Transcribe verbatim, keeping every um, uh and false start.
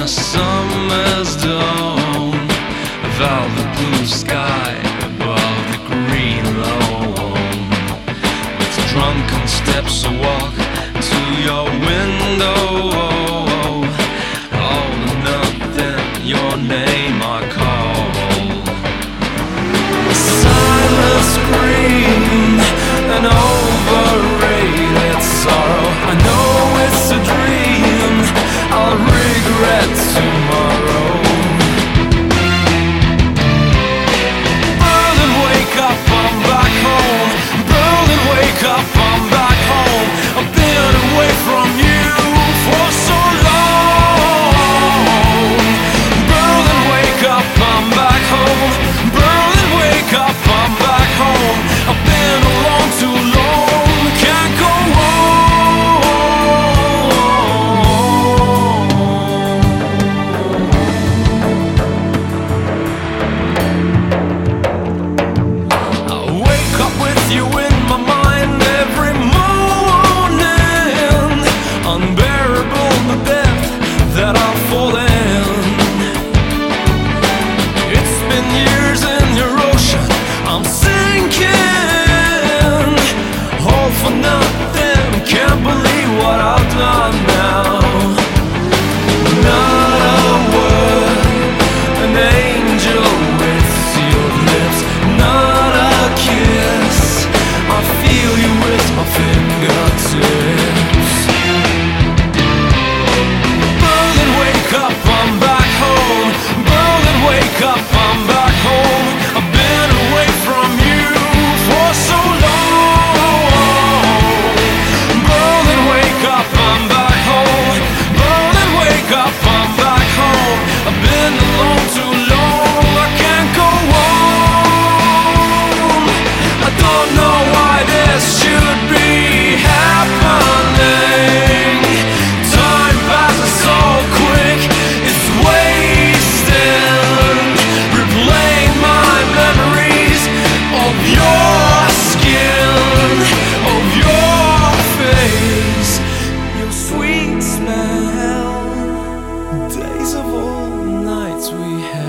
a summer's dawn, a velvet blue sky above the green lawn. With drunken steps I walk to your window. All or nothing, your name I call. A silent scream, an overrated sorrow. I know it's a dream, I'll regret tomorrow. Berlin, wake up, I'm back home. Berlin, wake up, I'm back home. I've been away from you for so long. Berlin, wake up, I'm back home. Berlin, wake up, I'm back home. I've been alone too long, can't go we